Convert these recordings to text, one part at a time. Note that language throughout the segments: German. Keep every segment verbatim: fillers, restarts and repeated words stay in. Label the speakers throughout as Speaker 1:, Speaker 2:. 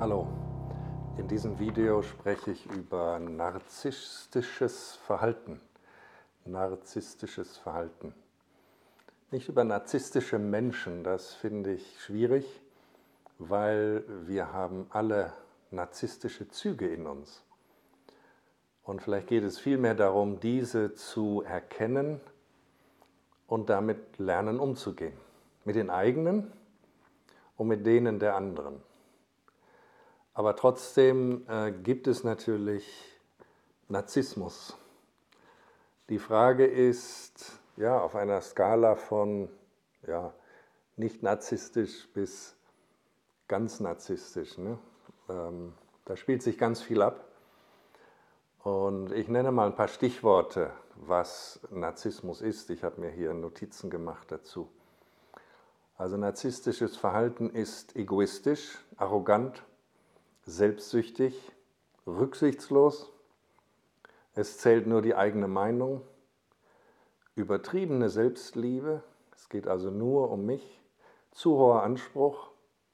Speaker 1: Hallo, in diesem Video spreche ich über narzisstisches Verhalten. Narzisstisches Verhalten. Nicht über narzisstische Menschen, das finde ich schwierig, weil wir haben alle narzisstische Züge in uns. Und vielleicht geht es vielmehr darum, diese zu erkennen und damit lernen umzugehen. Mit den eigenen und mit denen der anderen. Aber trotzdem äh, gibt es natürlich Narzissmus. Die Frage ist, ja, auf einer Skala von ja, nicht narzisstisch bis ganz narzisstisch. Ne? Ähm, da spielt sich ganz viel ab. Und ich nenne mal ein paar Stichworte, was Narzissmus ist. Ich habe mir hier Notizen gemacht dazu. Also narzisstisches Verhalten ist egoistisch, arrogant, selbstsüchtig, rücksichtslos, es zählt nur die eigene Meinung, übertriebene Selbstliebe, es geht also nur um mich, zu hoher Anspruch,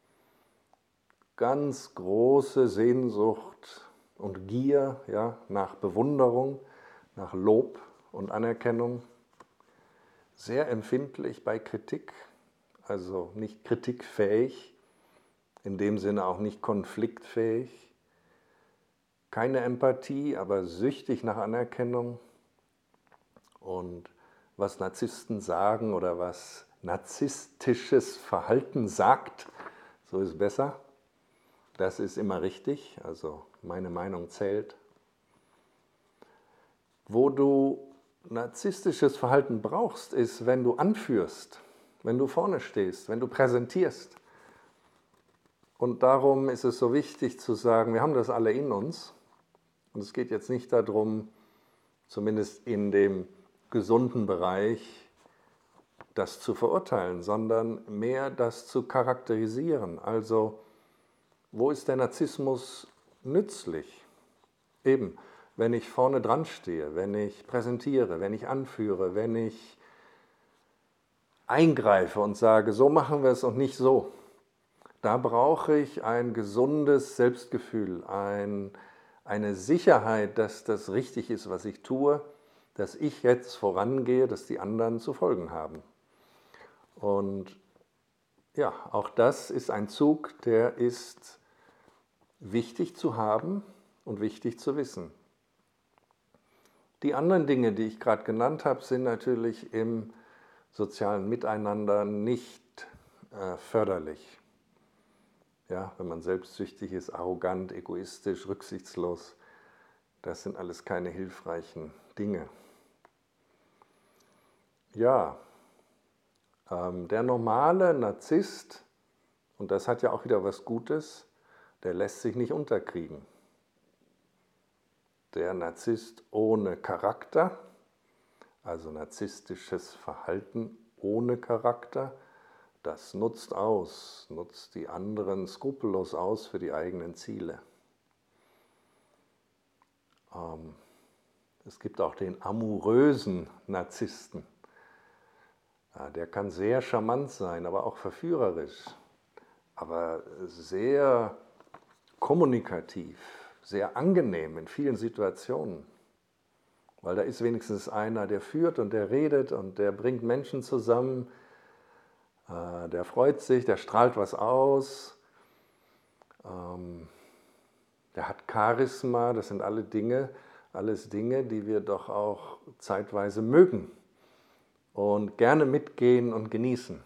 Speaker 1: ganz große Sehnsucht und Gier ja, nach Bewunderung, nach Lob und Anerkennung, sehr empfindlich bei Kritik, also nicht kritikfähig, in dem Sinne auch nicht konfliktfähig, keine Empathie, aber süchtig nach Anerkennung. Und was Narzissten sagen oder was narzisstisches Verhalten sagt, so ist besser, das ist immer richtig, also meine Meinung zählt. Wo du narzisstisches Verhalten brauchst, ist, wenn du anführst, wenn du vorne stehst, wenn du präsentierst. Und darum ist es so wichtig zu sagen, wir haben das alle in uns. Und es geht jetzt nicht darum, zumindest in dem gesunden Bereich, das zu verurteilen, sondern mehr das zu charakterisieren. Also, wo ist der Narzissmus nützlich? Eben, wenn ich vorne dran stehe, wenn ich präsentiere, wenn ich anführe, wenn ich eingreife und sage, so machen wir es und nicht so. Da brauche ich ein gesundes Selbstgefühl, ein, eine Sicherheit, dass das richtig ist, was ich tue, dass ich jetzt vorangehe, dass die anderen zu folgen haben. Und ja, auch das ist ein Zug, der ist wichtig zu haben und wichtig zu wissen. Die anderen Dinge, die ich gerade genannt habe, sind natürlich im sozialen Miteinander nicht äh, förderlich. Ja, wenn man selbstsüchtig ist, arrogant, egoistisch, rücksichtslos, das sind alles keine hilfreichen Dinge. Ja, ähm, der normale Narzisst, und das hat ja auch wieder was Gutes, der lässt sich nicht unterkriegen. Der Narzisst ohne Charakter, also narzisstisches Verhalten ohne Charakter, das nutzt aus, nutzt die anderen skrupellos aus für die eigenen Ziele. Ähm, es gibt auch den amourösen Narzissten. Ja, der kann sehr charmant sein, aber auch verführerisch, aber sehr kommunikativ, sehr angenehm in vielen Situationen. Weil da ist wenigstens einer, der führt und der redet und der bringt Menschen zusammen. Der freut sich, der strahlt was aus, der hat Charisma, das sind alle Dinge, alles Dinge, die wir doch auch zeitweise mögen und gerne mitgehen und genießen.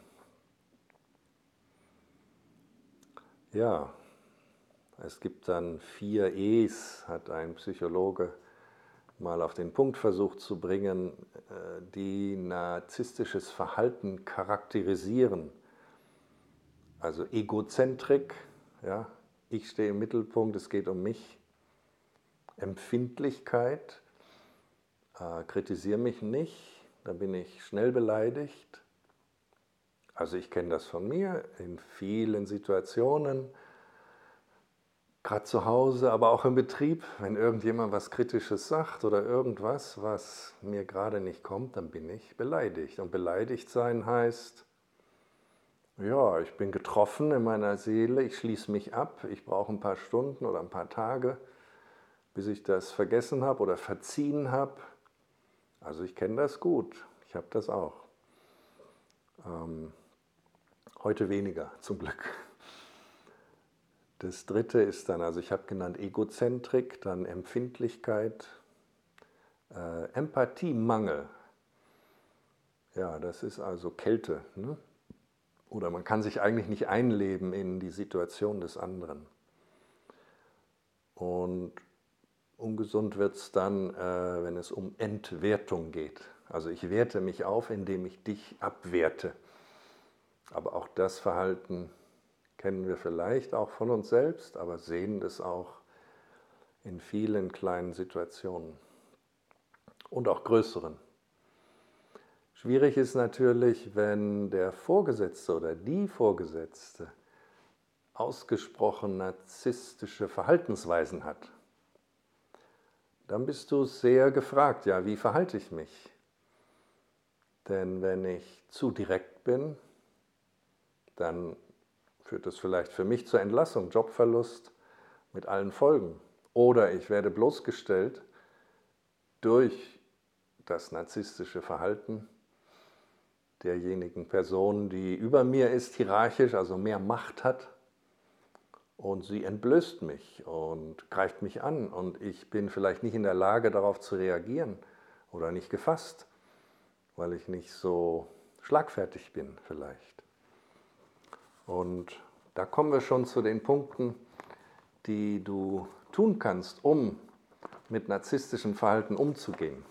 Speaker 1: Ja, es gibt dann vier E's, hat ein Psychologe mal auf den Punkt versucht zu bringen, die narzisstisches Verhalten charakterisieren. Also Egozentrik, ja, ich stehe im Mittelpunkt, es geht um mich. Empfindlichkeit, äh, kritisiere mich nicht, da bin ich schnell beleidigt. Also ich kenne das von mir in vielen Situationen, gerade zu Hause, aber auch im Betrieb, wenn irgendjemand was Kritisches sagt oder irgendwas, was mir gerade nicht kommt, dann bin ich beleidigt. Und beleidigt sein heißt, ja, ich bin getroffen in meiner Seele, ich schließe mich ab, ich brauche ein paar Stunden oder ein paar Tage, bis ich das vergessen habe oder verziehen habe. Also ich kenne das gut, ich habe das auch. Ähm, heute weniger, zum Glück. Das dritte ist dann, also ich habe genannt Egozentrik, dann Empfindlichkeit, äh, Empathiemangel. Ja, das ist also Kälte, ne? Oder man kann sich eigentlich nicht einleben in die Situation des anderen. Und ungesund wird es dann, äh, wenn es um Entwertung geht. Also ich werte mich auf, indem ich dich abwerte. Aber auch das Verhalten kennen wir vielleicht auch von uns selbst, aber sehen das auch in vielen kleinen Situationen und auch größeren. Schwierig ist natürlich, wenn der Vorgesetzte oder die Vorgesetzte ausgesprochen narzisstische Verhaltensweisen hat. Dann bist du sehr gefragt, ja, wie verhalte ich mich? Denn wenn ich zu direkt bin, dann führt das vielleicht für mich zur Entlassung, Jobverlust mit allen Folgen. Oder ich werde bloßgestellt durch das narzisstische Verhalten derjenigen Person, die über mir ist, hierarchisch, also mehr Macht hat. Und sie entblößt mich und greift mich an und ich bin vielleicht nicht in der Lage, darauf zu reagieren oder nicht gefasst, weil ich nicht so schlagfertig bin vielleicht. Und da kommen wir schon zu den Punkten, die du tun kannst, um mit narzisstischem Verhalten umzugehen.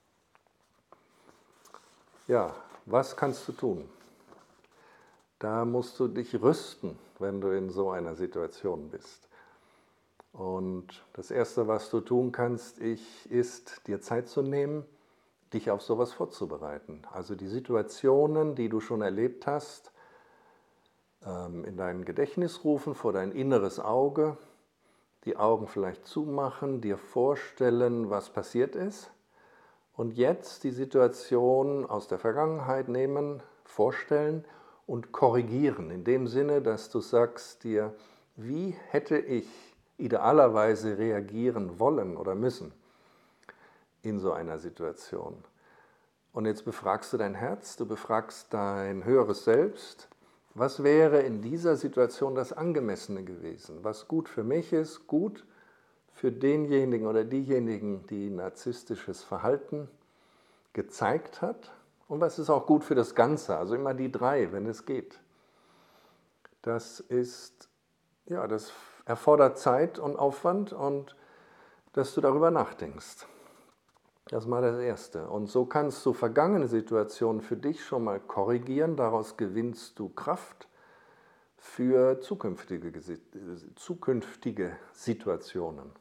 Speaker 1: Ja, was kannst du tun? Da musst du dich rüsten, wenn du in so einer Situation bist. Und das Erste, was du tun kannst, ist, dir Zeit zu nehmen, dich auf sowas vorzubereiten. Also die Situationen, die du schon erlebt hast, in dein Gedächtnis rufen, vor dein inneres Auge, die Augen vielleicht zumachen, dir vorstellen, was passiert ist und jetzt die Situation aus der Vergangenheit nehmen, vorstellen und korrigieren. In dem Sinne, dass du sagst dir, wie hätte ich idealerweise reagieren wollen oder müssen in so einer Situation. Und jetzt befragst du dein Herz, du befragst dein höheres Selbst. Was wäre in dieser Situation das Angemessene gewesen? Was gut für mich ist, gut für denjenigen oder diejenigen, die narzisstisches Verhalten gezeigt hat? Und was ist auch gut für das Ganze? Also immer die drei, wenn es geht. Das ist, ja, das erfordert Zeit und Aufwand und dass du darüber nachdenkst. Das ist mal das Erste. Und so kannst du vergangene Situationen für dich schon mal korrigieren. Daraus gewinnst du Kraft für zukünftige, zukünftige Situationen.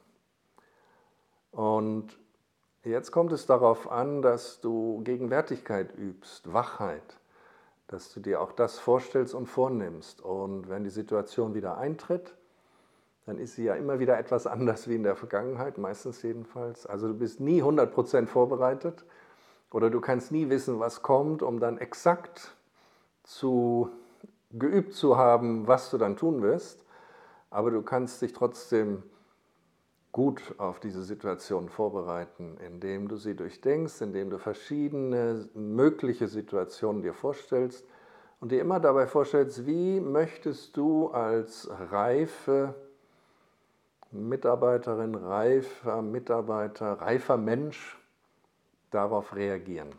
Speaker 1: Und jetzt kommt es darauf an, dass du Gegenwärtigkeit übst, Wachheit, dass du dir auch das vorstellst und vornimmst. Und wenn die Situation wieder eintritt, dann ist sie ja immer wieder etwas anders wie in der Vergangenheit, meistens jedenfalls. Also du bist nie hundert Prozent vorbereitet oder du kannst nie wissen, was kommt, um dann exakt zu, geübt zu haben, was du dann tun wirst. Aber du kannst dich trotzdem gut auf diese Situation vorbereiten, indem du sie durchdenkst, indem du verschiedene mögliche Situationen dir vorstellst und dir immer dabei vorstellst, wie möchtest du als reife Mitarbeiterin, reifer Mitarbeiter, reifer Mensch darauf reagieren.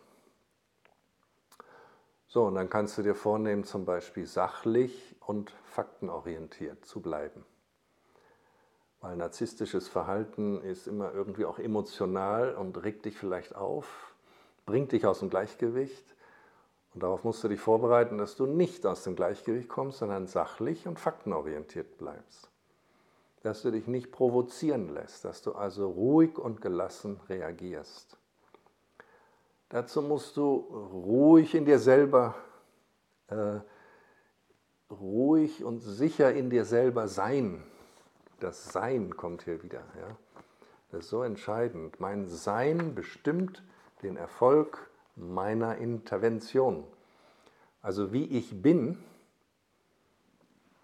Speaker 1: So, und dann kannst du dir vornehmen, zum Beispiel sachlich und faktenorientiert zu bleiben. Weil narzisstisches Verhalten ist immer irgendwie auch emotional und regt dich vielleicht auf, bringt dich aus dem Gleichgewicht. Und darauf musst du dich vorbereiten, dass du nicht aus dem Gleichgewicht kommst, sondern sachlich und faktenorientiert bleibst. Dass du dich nicht provozieren lässt, dass du also ruhig und gelassen reagierst. Dazu musst du ruhig in dir selber, äh, ruhig und sicher in dir selber sein. Das Sein kommt hier wieder. Ja? Das ist so entscheidend. Mein Sein bestimmt den Erfolg meiner Intervention. Also wie ich bin,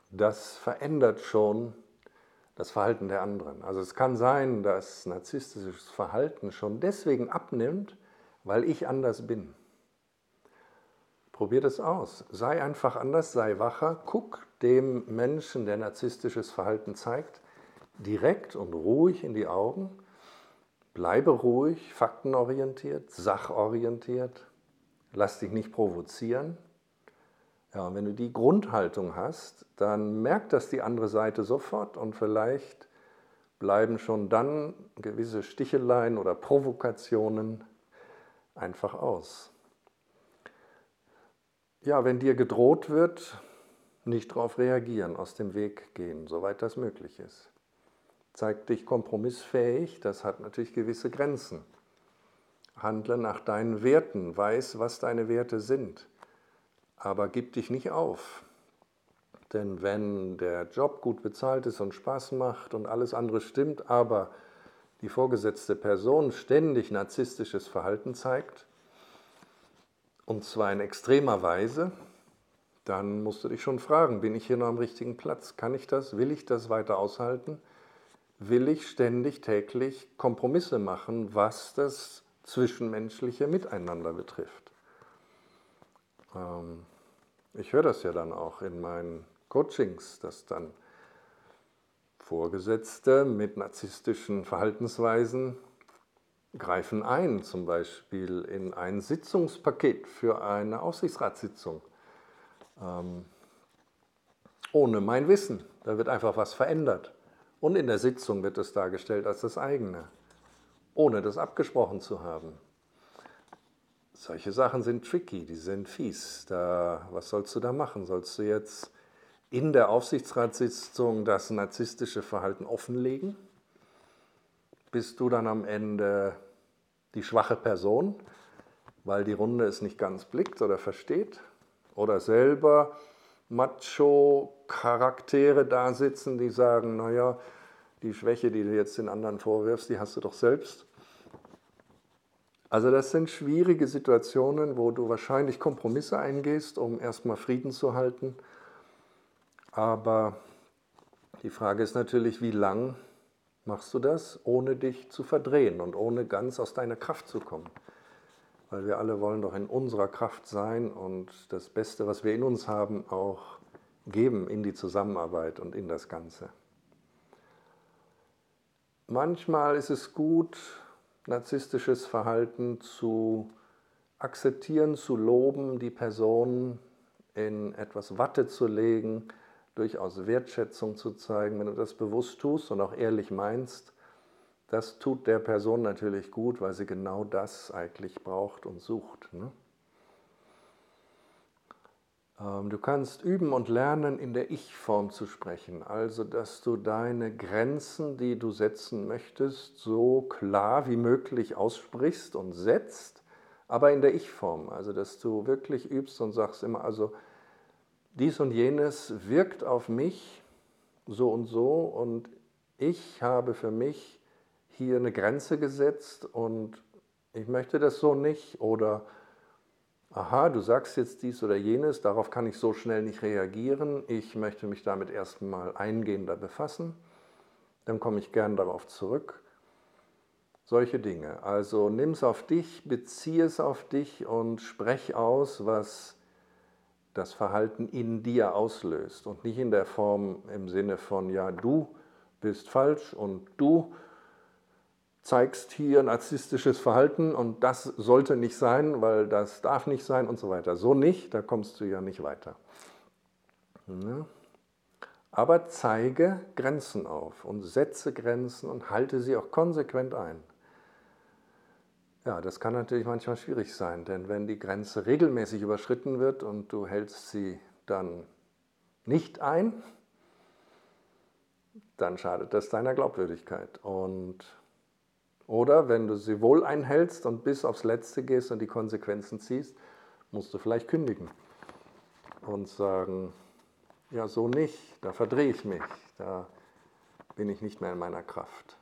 Speaker 1: das verändert schon das Verhalten der anderen. Also es kann sein, dass narzisstisches Verhalten schon deswegen abnimmt, weil ich anders bin. Probier das aus. Sei einfach anders, sei wacher. Guck dem Menschen, der narzisstisches Verhalten zeigt, direkt und ruhig in die Augen. Bleibe ruhig, faktenorientiert, sachorientiert. Lass dich nicht provozieren. Ja, und wenn du die Grundhaltung hast, dann merkt das die andere Seite sofort und vielleicht bleiben schon dann gewisse Sticheleien oder Provokationen einfach aus. Ja, wenn dir gedroht wird, nicht darauf reagieren, aus dem Weg gehen, soweit das möglich ist. Zeig dich kompromissfähig, das hat natürlich gewisse Grenzen. Handle nach deinen Werten, weiß, was deine Werte sind, aber gib dich nicht auf. Denn wenn der Job gut bezahlt ist und Spaß macht und alles andere stimmt, aber die vorgesetzte Person ständig narzisstisches Verhalten zeigt, und zwar in extremer Weise, dann musst du dich schon fragen, bin ich hier noch am richtigen Platz? Kann ich das? Will ich das weiter aushalten? Will ich ständig, täglich Kompromisse machen, was das zwischenmenschliche Miteinander betrifft? Ähm, ich höre das ja dann auch in meinen Coachings, dass dann Vorgesetzte mit narzisstischen Verhaltensweisen greifen ein, zum Beispiel in ein Sitzungspaket für eine Aufsichtsratssitzung, ähm, ohne mein Wissen. Da wird einfach was verändert. Und in der Sitzung wird es dargestellt als das eigene, ohne das abgesprochen zu haben. Solche Sachen sind tricky, die sind fies. Da, was sollst du da machen? Sollst du jetzt in der Aufsichtsratssitzung das narzisstische Verhalten offenlegen? Bist du dann am Ende die schwache Person, weil die Runde es nicht ganz blickt oder versteht? Oder selber Macho-Charaktere da sitzen, die sagen, naja, die Schwäche, die du jetzt den anderen vorwirfst, die hast du doch selbst. Also das sind schwierige Situationen, wo du wahrscheinlich Kompromisse eingehst, um erstmal Frieden zu halten. Aber die Frage ist natürlich, wie lang machst du das, ohne dich zu verdrehen und ohne ganz aus deiner Kraft zu kommen? Weil wir alle wollen doch in unserer Kraft sein und das Beste, was wir in uns haben, auch geben in die Zusammenarbeit und in das Ganze. Manchmal ist es gut, narzisstisches Verhalten zu akzeptieren, zu loben, die Person in etwas Watte zu legen, durchaus Wertschätzung zu zeigen. Wenn du das bewusst tust und auch ehrlich meinst, das tut der Person natürlich gut, weil sie genau das eigentlich braucht und sucht. Ne? Du kannst üben und lernen, in der Ich-Form zu sprechen, also dass du deine Grenzen, die du setzen möchtest, so klar wie möglich aussprichst und setzt, aber in der Ich-Form, also dass du wirklich übst und sagst immer, also dies und jenes wirkt auf mich so und so und ich habe für mich hier eine Grenze gesetzt und ich möchte das so nicht oder aha, du sagst jetzt dies oder jenes, darauf kann ich so schnell nicht reagieren, ich möchte mich damit erstmal eingehender befassen, dann komme ich gern darauf zurück. Solche Dinge. Also nimm es auf dich, beziehe es auf dich und sprech aus, was das Verhalten in dir auslöst und nicht in der Form im Sinne von, ja, du bist falsch und du zeigst hier narzisstisches Verhalten und das sollte nicht sein, weil das darf nicht sein und so weiter. So nicht, da kommst du ja nicht weiter. Ja. Aber zeige Grenzen auf und setze Grenzen und halte sie auch konsequent ein. Ja, das kann natürlich manchmal schwierig sein, denn wenn die Grenze regelmäßig überschritten wird und du hältst sie dann nicht ein, dann schadet das deiner Glaubwürdigkeit. Und oder wenn du sie wohl einhältst und bis aufs Letzte gehst und die Konsequenzen ziehst, musst du vielleicht kündigen und sagen, ja so nicht, da verdrehe ich mich, da bin ich nicht mehr in meiner Kraft.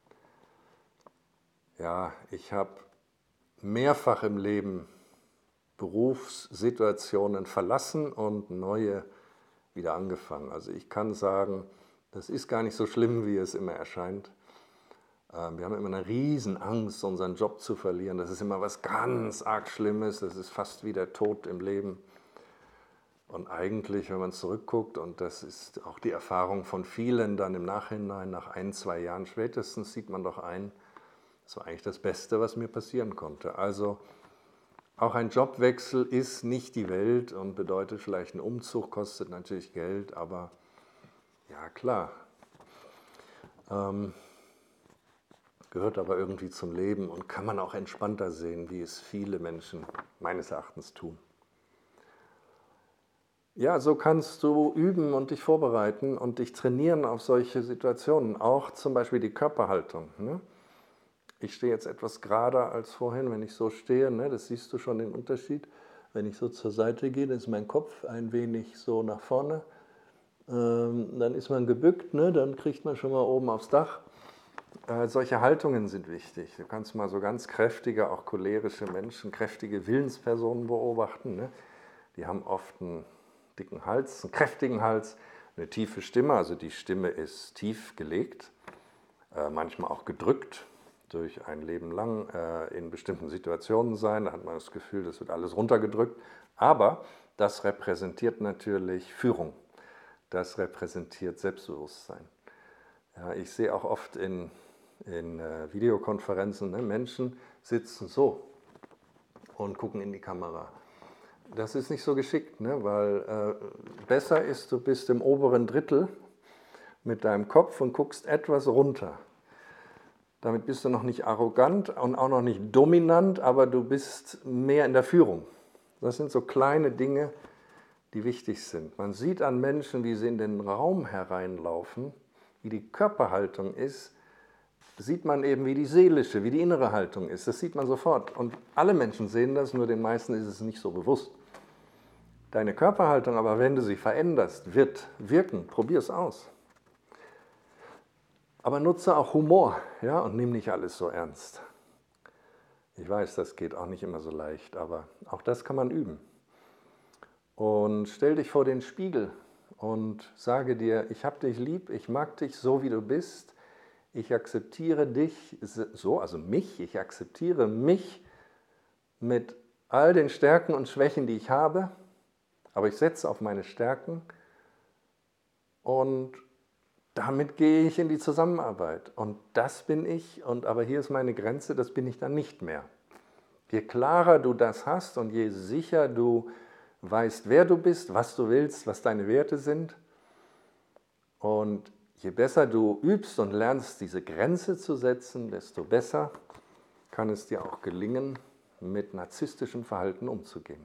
Speaker 1: Ja, ich habe mehrfach im Leben Berufssituationen verlassen und neue wieder angefangen. Also ich kann sagen, das ist gar nicht so schlimm, wie es immer erscheint. Ähm, wir haben immer eine Riesenangst, unseren Job zu verlieren. Das ist immer was ganz arg Schlimmes, das ist fast wie der Tod im Leben. Und eigentlich, wenn man zurückguckt, und das ist auch die Erfahrung von vielen dann im Nachhinein, nach ein, zwei Jahren spätestens, sieht man doch ein, das war eigentlich das Beste, was mir passieren konnte. Also auch ein Jobwechsel ist nicht die Welt und bedeutet vielleicht einen Umzug, kostet natürlich Geld, aber ja klar, ähm, gehört aber irgendwie zum Leben und kann man auch entspannter sehen, wie es viele Menschen meines Erachtens tun. Ja, so kannst du üben und dich vorbereiten und dich trainieren auf solche Situationen, auch zum Beispiel die Körperhaltung. Ne? Ich stehe jetzt etwas gerader als vorhin, wenn ich so stehe, ne? Das siehst du schon den Unterschied. Wenn ich so zur Seite gehe, dann ist mein Kopf ein wenig so nach vorne. Ähm, dann ist man gebückt, ne? Dann kriegt man schon mal oben aufs Dach. Äh, solche Haltungen sind wichtig. Du kannst mal so ganz kräftige, auch cholerische Menschen, kräftige Willenspersonen beobachten. Ne? Die haben oft einen dicken Hals, einen kräftigen Hals, eine tiefe Stimme, also die Stimme ist tief gelegt, äh, manchmal auch gedrückt durch ein Leben lang äh, in bestimmten Situationen sein. Da hat man das Gefühl, das wird alles runtergedrückt. Aber das repräsentiert natürlich Führung. Das repräsentiert Selbstbewusstsein. Ja, ich sehe auch oft in, in äh, Videokonferenzen, ne, Menschen sitzen so und gucken in die Kamera. Das ist nicht so geschickt, ne, weil äh, besser ist, du bist im oberen Drittel mit deinem Kopf und guckst etwas runter. Damit bist du noch nicht arrogant und auch noch nicht dominant, aber du bist mehr in der Führung. Das sind so kleine Dinge, die wichtig sind. Man sieht an Menschen, wie sie in den Raum hereinlaufen, wie die Körperhaltung ist, sieht man eben, wie die seelische, wie die innere Haltung ist. Das sieht man sofort. Und alle Menschen sehen das, nur den meisten ist es nicht so bewusst. Deine Körperhaltung aber, wenn du sie veränderst, wird wirken. Probier es aus. Aber nutze auch Humor, ja, und nimm nicht alles so ernst. Ich weiß, das geht auch nicht immer so leicht, aber auch das kann man üben. Und stell dich vor den Spiegel und sage dir, ich habe dich lieb, ich mag dich so, wie du bist. Ich akzeptiere dich so, also mich, ich akzeptiere mich mit all den Stärken und Schwächen, die ich habe, aber ich setze auf meine Stärken und damit gehe ich in die Zusammenarbeit. Und das bin ich, und aber hier ist meine Grenze, das bin ich dann nicht mehr. Je klarer du das hast und je sicher du weißt, wer du bist, was du willst, was deine Werte sind, und je besser du übst und lernst, diese Grenze zu setzen, desto besser kann es dir auch gelingen, mit narzisstischem Verhalten umzugehen.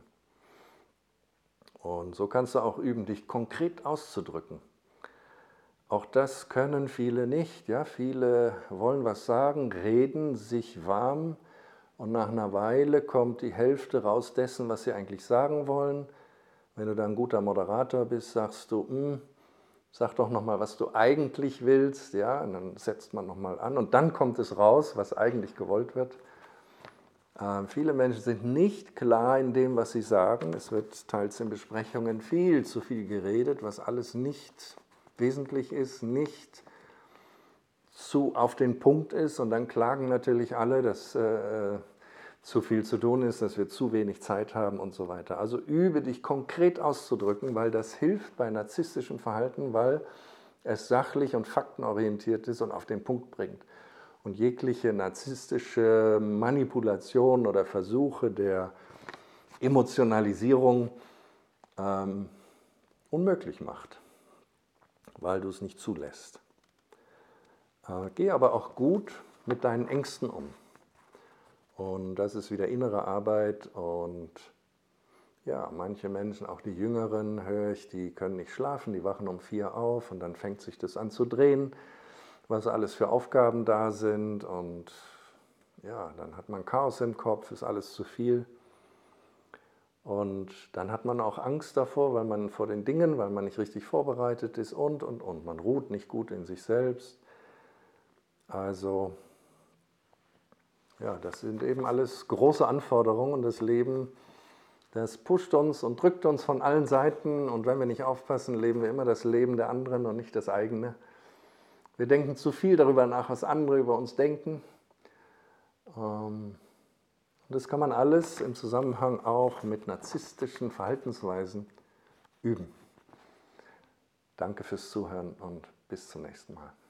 Speaker 1: Und so kannst du auch üben, dich konkret auszudrücken. Auch das können viele nicht. Ja? Viele wollen was sagen, reden sich warm und nach einer Weile kommt die Hälfte raus dessen, was sie eigentlich sagen wollen. Wenn du dann ein guter Moderator bist, sagst du, hm, sag doch nochmal, was du eigentlich willst. Ja? Und dann setzt man nochmal an und dann kommt es raus, was eigentlich gewollt wird. Äh, viele Menschen sind nicht klar in dem, was sie sagen. Es wird teils in Besprechungen viel zu viel geredet, was alles nicht wesentlich ist, nicht zu auf den Punkt ist, und dann klagen natürlich alle, dass äh, zu viel zu tun ist, dass wir zu wenig Zeit haben und so weiter. Also übe dich konkret auszudrücken, weil das hilft bei narzisstischem Verhalten, weil es sachlich und faktenorientiert ist und auf den Punkt bringt. Und jegliche narzisstische Manipulation oder Versuche der Emotionalisierung ähm, unmöglich macht, weil du es nicht zulässt. Äh, geh aber auch gut mit deinen Ängsten um. Und das ist wieder innere Arbeit. Und ja, manche Menschen, auch die Jüngeren, höre ich, die können nicht schlafen, die wachen um vier auf und dann fängt sich das an zu drehen, was alles für Aufgaben da sind. Und ja, dann hat man Chaos im Kopf, ist alles zu viel. Und dann hat man auch Angst davor, weil man vor den Dingen, weil man nicht richtig vorbereitet ist und, und, und. Man ruht nicht gut in sich selbst. Also, ja, das sind eben alles große Anforderungen und das Leben, Das pusht uns und drückt uns von allen Seiten und wenn wir nicht aufpassen, leben wir immer das Leben der anderen und nicht das eigene. Wir denken zu viel darüber nach, was andere über uns denken. Und das kann man alles im Zusammenhang auch mit narzisstischen Verhaltensweisen üben. Danke fürs Zuhören und bis zum nächsten Mal.